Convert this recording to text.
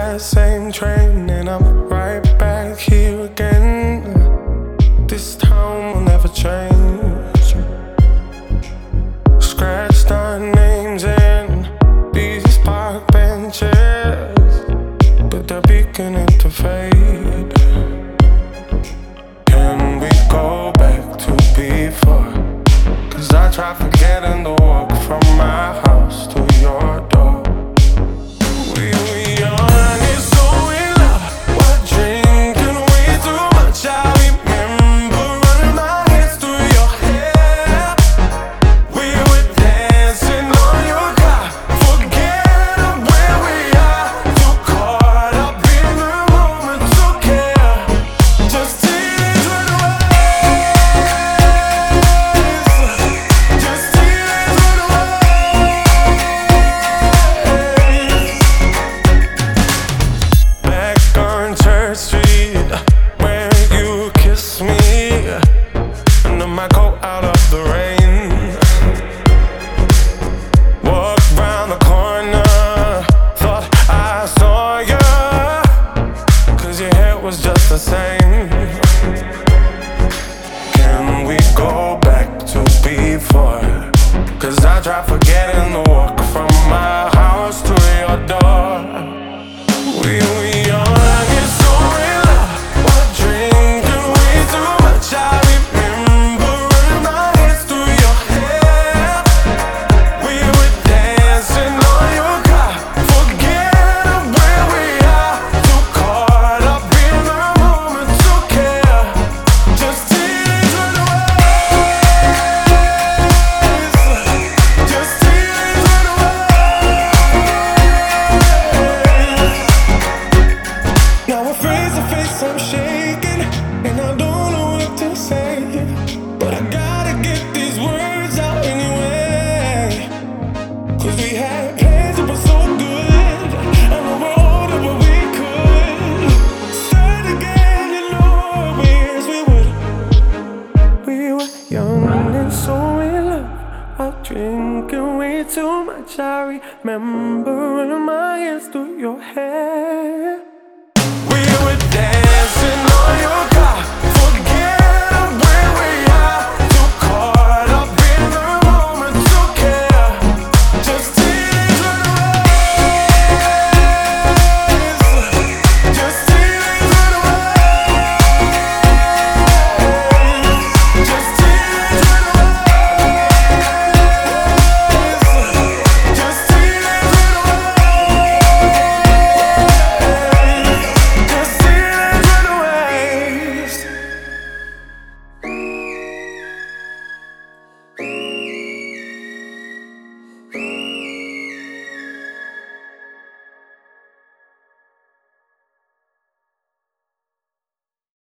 that same train, and I'm right back here again. This town will never change. Scratched our names in these park benches, but they're beginning to fade. Can we go back to before? 'Cause I try forgetting the walk from my house to your door. We were young and so in love, we're drinking way too much. I remember running my hands through your hair. We were dancing on your car, forgetting where we are. Too caught up in the moment to care. Just tears run away. Just tears run away. Back on Church Street, where you kissed me under my coat out of the rain. Walked round the corner, thought I saw you, 'cause your hair was just the same. Can we go back to before? 'Cause I try forgetting the walk from my house to your door. We were young and so in love, we're drinking way too much. I remember running my hands through your hair. We were dancing on your car, forgetting where we are. Too caught up in the moment to care. Just tears run away. Just tears run away. Now we're face to face, I'm shaking, and I don't know what to say, but I gotta get these words out anyway. 'Cause we had plans that were so good, and we were older but we could start again in our ways. We were young and so in love, while drinking way too much. I remember running my hands through your hair.